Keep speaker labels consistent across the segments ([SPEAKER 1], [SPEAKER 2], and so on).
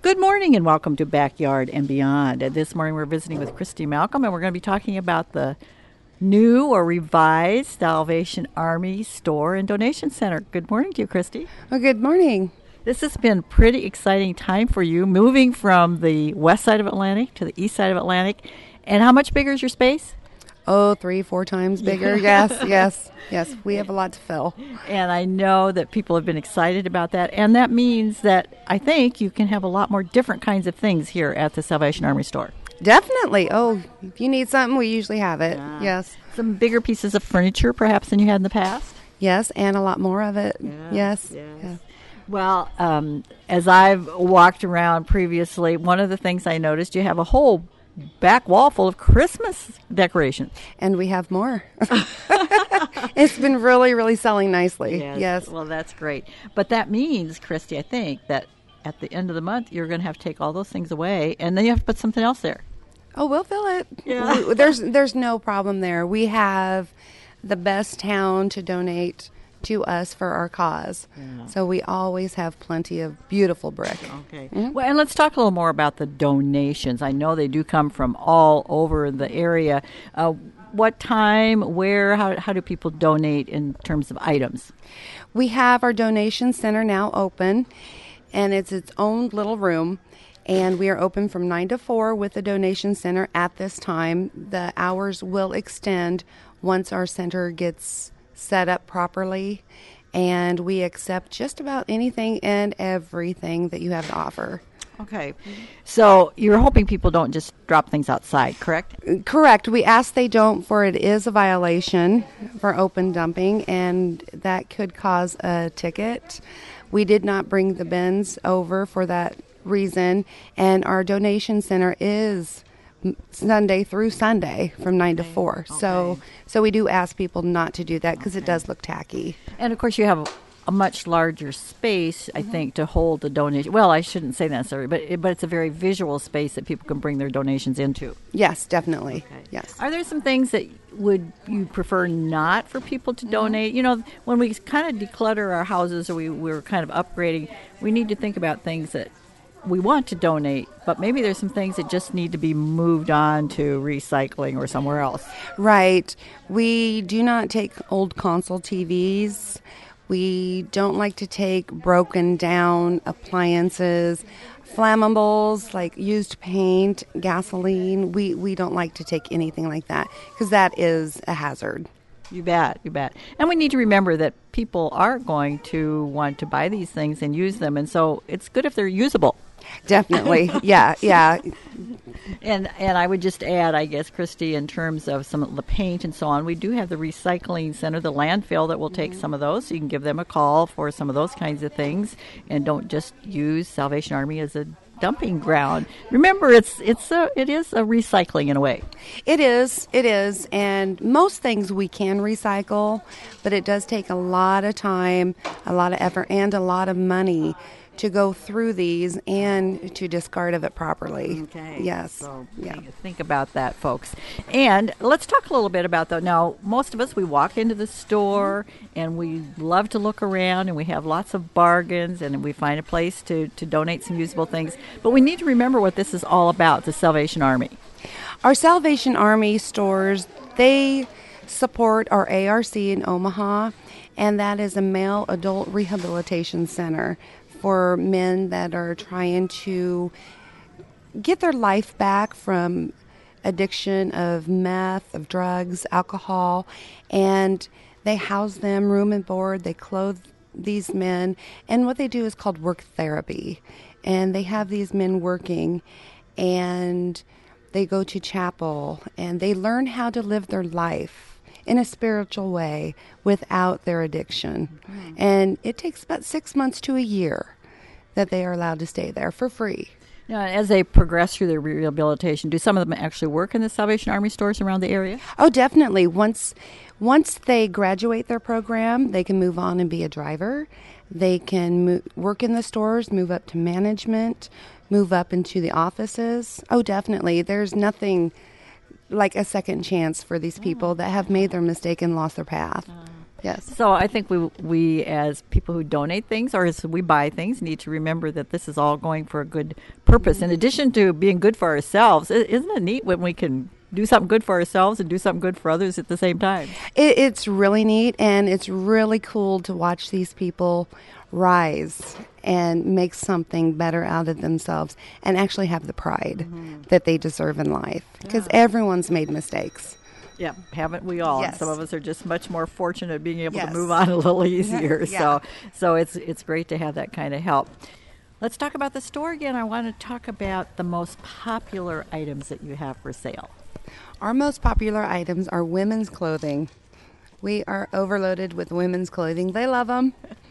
[SPEAKER 1] Good morning and welcome to Backyard and Beyond. This morning we're visiting with Christy Malcolm and we're going to be talking about the new or revised Salvation Army store and donation center. Good morning to you, Christy.
[SPEAKER 2] Well, good morning.
[SPEAKER 1] This has been a pretty exciting time for you, moving from the west side of Atlantic to the east side of Atlantic. And how much bigger is your space?
[SPEAKER 2] Oh, 3-4 times bigger. Yes. We have a lot to fill.
[SPEAKER 1] And I know that people have been excited about that. And that means that I think you can have a lot more different kinds of things here at the Salvation Army store.
[SPEAKER 2] Definitely. Oh, if you need something, we usually have it.
[SPEAKER 1] Yeah.
[SPEAKER 2] Yes.
[SPEAKER 1] Some bigger pieces of furniture perhaps than you had in the past?
[SPEAKER 2] Yes, and a lot more of it. Yes.
[SPEAKER 1] Well, as I've walked around previously, one of the things I noticed, you have a whole back wall full of Christmas decorations.
[SPEAKER 2] And we have more. It's been really selling nicely. Yes.
[SPEAKER 1] Well, that's great. But that means, Christy, I think that at the end of the month, you're going to have to take all those things away, and then you have to put something else there.
[SPEAKER 2] Oh, we'll fill it.
[SPEAKER 1] Yeah.
[SPEAKER 2] There's no problem there. We have the best town to donate to us for our cause. Yeah. So we always have plenty of beautiful brick.
[SPEAKER 1] Okay. Mm-hmm. Well, and let's talk a little more about the donations. I know they do come from all over the area. What time, where, how do people donate in terms of items?
[SPEAKER 2] We have our donation center now open, and it's its own little room. And we are open from 9 to 4 with the donation center at this time. The hours will extend once our center gets set up properly, and we accept just about anything and everything that you have to offer.
[SPEAKER 1] Okay. So you're hoping people don't just drop things outside, correct?
[SPEAKER 2] Correct. We ask they don't, for it is a violation for open dumping, and that could cause a ticket. We did not bring the bins over for that reason, and our donation center is Sunday through Sunday from 9 to 4. Okay. So we do ask people not to do that because it does look tacky.
[SPEAKER 1] And of course you have a much larger space, I think, to hold the donation. Well, I shouldn't say that necessarily, but it's a very visual space that people can bring their donations into.
[SPEAKER 2] Yes, definitely. Okay. Yes.
[SPEAKER 1] Are there some things that you prefer not for people to donate? You know, when we kind of declutter our houses or we're kind of upgrading, we need to think about things that we want to donate, but maybe there's some things that just need to be moved on to recycling or somewhere else.
[SPEAKER 2] Right. We do not take old console TVs. We don't like to take broken down appliances, flammables like used paint, gasoline. We don't like to take anything like that because that is a hazard.
[SPEAKER 1] You bet. And we need to remember that people are going to want to buy these things and use them, and so it's good if they're usable.
[SPEAKER 2] Definitely. Yeah.
[SPEAKER 1] And I would just add, I guess, Christy, in terms of some of the paint and so on, we do have the recycling center, the landfill, that will take some of those. So you can give them a call for some of those kinds of things, and don't just use Salvation Army as a dumping ground. Remember, it is a recycling in a way.
[SPEAKER 2] It is, and most things we can recycle, but it does take a lot of time, a lot of effort, and a lot of money to go through these and to discard of it properly.
[SPEAKER 1] Okay.
[SPEAKER 2] Yes.
[SPEAKER 1] So think about that, folks. And let's talk a little bit about that. Now, most of us, we walk into the store and we love to look around and we have lots of bargains and we find a place to donate some usable things. But we need to remember what this is all about, the Salvation Army.
[SPEAKER 2] Our Salvation Army stores, they support our ARC in Omaha, and that is a male adult rehabilitation center for men that are trying to get their life back from addiction of meth, of drugs, alcohol, and they house them room and board. They clothe these men, and what they do is called work therapy, and they have these men working, and they go to chapel, and they learn how to live their life in a spiritual way without their addiction. Mm-hmm. And it takes about 6 months to a year that they are allowed to stay there for free.
[SPEAKER 1] Now, as they progress through their rehabilitation, do some of them actually work in the Salvation Army stores around the area?
[SPEAKER 2] Oh, definitely. Once they graduate their program, they can move on and be a driver. They can work in the stores, move up to management, move up into the offices. Oh, definitely. There's nothing like a second chance for these people that have made their mistake and lost their path. Yes.
[SPEAKER 1] So I think we as people who donate things or as we buy things need to remember that this is all going for a good purpose. In addition to being good for ourselves, isn't it neat when we can do something good for ourselves and do something good for others at the same time?
[SPEAKER 2] It's really neat, and it's really cool to watch these people rise and make something better out of themselves and actually have the pride that they deserve in life, because everyone's made mistakes.
[SPEAKER 1] Yeah, haven't we all?
[SPEAKER 2] Yes.
[SPEAKER 1] And some of us are just much more fortunate at being able to
[SPEAKER 2] Yes.
[SPEAKER 1] move on a little easier.
[SPEAKER 2] Yeah.
[SPEAKER 1] So it's great to have that kind of help. Let's talk about the store again. I want to talk about the most popular items that you have for sale.
[SPEAKER 2] Our most popular items are women's clothing. We are overloaded with women's clothing. They love them.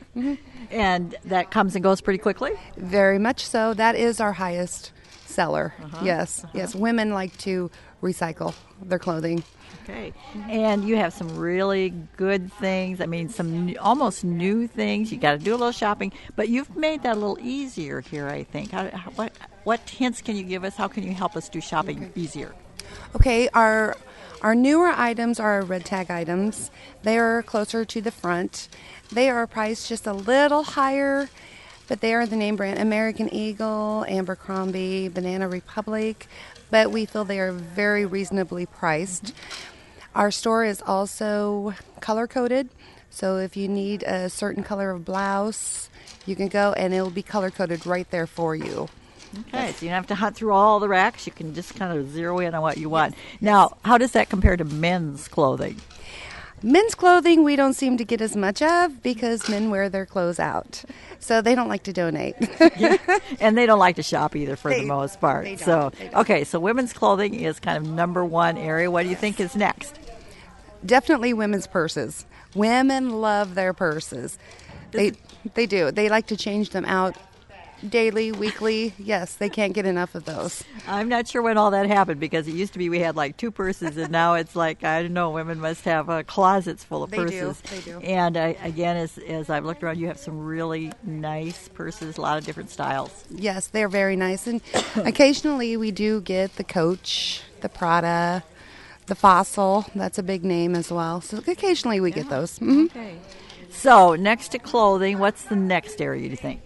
[SPEAKER 1] And that comes and goes pretty quickly?
[SPEAKER 2] Very much so. That is our highest seller. Yes. Yes. Women like to recycle their clothing.
[SPEAKER 1] Okay. And you have some really good things. I mean, some almost new things. You got to do a little shopping, but you've made that a little easier here, I think. What hints can you give us? How can you help us do shopping easier?
[SPEAKER 2] Okay, our newer items are our red tag items. They are closer to the front. They are priced just a little higher, but they are the name brand American Eagle, Abercrombie, Banana Republic, but we feel they are very reasonably priced. Our store is also color-coded, so if you need a certain color of blouse, you can go and it will be color-coded right there for you.
[SPEAKER 1] Okay, so you don't have to hunt through all the racks. You can just kind of zero in on what you want. Now, how does that compare to men's clothing?
[SPEAKER 2] Men's clothing we don't seem to get as much of because men wear their clothes out. So they don't like to donate.
[SPEAKER 1] And they don't like to shop either for the most part.
[SPEAKER 2] They don't.
[SPEAKER 1] So,
[SPEAKER 2] They don't.
[SPEAKER 1] okay, so women's clothing is kind of number one area. What do you think is next?
[SPEAKER 2] Definitely women's purses. Women love their purses. They do. They like to change them out daily, weekly. Yes, they can't get enough of those.
[SPEAKER 1] I'm not sure when all that happened because it used to be we had like 2 purses and now it's like, I don't know, women must have closets full of
[SPEAKER 2] They do.
[SPEAKER 1] purses.
[SPEAKER 2] They do.
[SPEAKER 1] And again, as I've looked around, you have some really nice purses, a lot of different styles.
[SPEAKER 2] Yes, they're very nice. And occasionally we do get the Coach, the Prada, the Fossil. That's a big name as well. So occasionally we get those. Mhm.
[SPEAKER 1] Okay. So next to clothing, what's the next area, do you think?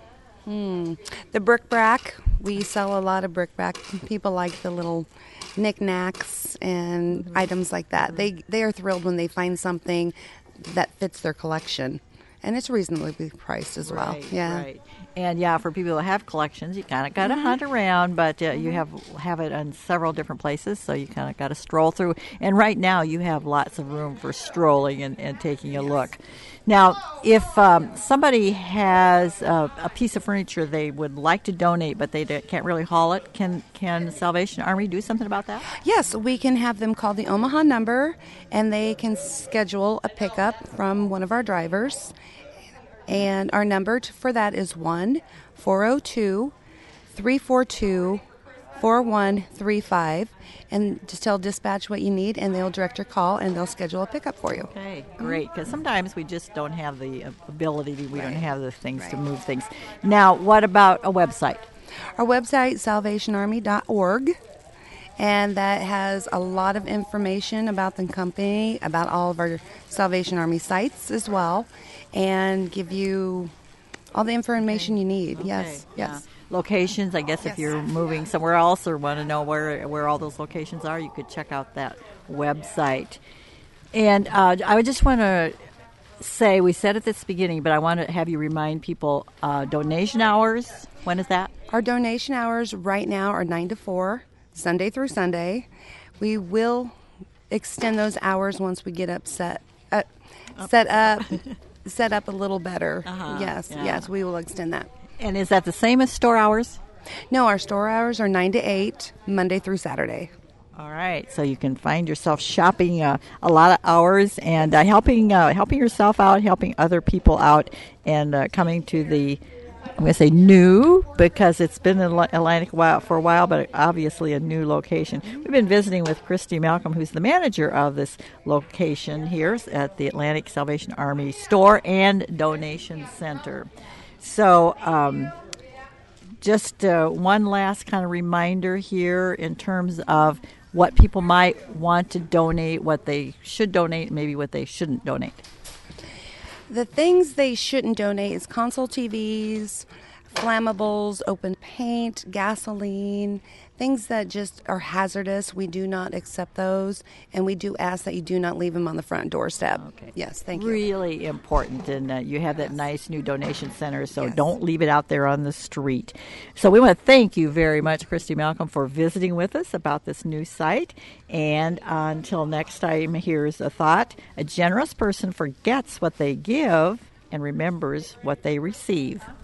[SPEAKER 2] The bric-a-brac. We sell a lot of bric-a-brac. People like the little knickknacks and items like that. They are thrilled when they find something that fits their collection. And it's reasonably priced as well. Yeah.
[SPEAKER 1] Right. And yeah, for people who have collections, you kind of got to hunt around, but you have it in several different places, so you kind of got to stroll through. And right now, you have lots of room for strolling and taking a look. Now, if somebody has a piece of furniture they would like to donate, but they can't really haul it, can Salvation Army do something about that?
[SPEAKER 2] Yes, we can have them call the Omaha number, and they can schedule a pickup from one of our drivers. And our number for that is 1-402-342-4135. And just tell dispatch what you need, and they'll direct your call, and they'll schedule a pickup for you.
[SPEAKER 1] Okay, great. Because sometimes we just don't have the ability, we don't have the things to move things. Now, what about a website?
[SPEAKER 2] Our website, salvationarmy.org. And that has a lot of information about the company, about all of our Salvation Army sites as well, and give you all the information you need.
[SPEAKER 1] Okay,
[SPEAKER 2] Yes,
[SPEAKER 1] yeah.
[SPEAKER 2] yes.
[SPEAKER 1] Locations, I guess if you're moving somewhere else or want to know where all those locations are, you could check out that website. And I would just want to say, we said at this beginning, but I want to have you remind people, donation hours, when is that?
[SPEAKER 2] Our donation hours right now are 9 to 4, Sunday through Sunday. We will extend those hours once we get set up a little better. Yes, we will extend that.
[SPEAKER 1] And is that the same as store hours?
[SPEAKER 2] No, our store hours are 9 to 8, Monday through Saturday.
[SPEAKER 1] All right, so you can find yourself shopping a lot of hours and helping yourself out, helping other people out, and coming to the, I'm going to say new, because it's been in Atlantic for a while, but obviously a new location. We've been visiting with Christy Malcolm, who's the manager of this location here at the Atlantic Salvation Army Store and Donation Center. So just one last kind of reminder here in terms of what people might want to donate, what they should donate, maybe what they shouldn't donate.
[SPEAKER 2] The things they shouldn't donate is console TVs, flammables, open paint, gasoline, things that just are hazardous. We do not accept those, and we do ask that you do not leave them on the front doorstep.
[SPEAKER 1] Okay.
[SPEAKER 2] Yes, thank you.
[SPEAKER 1] Really important, and you have that nice new donation center, so
[SPEAKER 2] Yes.
[SPEAKER 1] don't leave it out there on the street. So we want to thank you very much, Christy Malcolm, for visiting with us about this new site. And until next time, here's a thought. A generous person forgets what they give and remembers what they receive.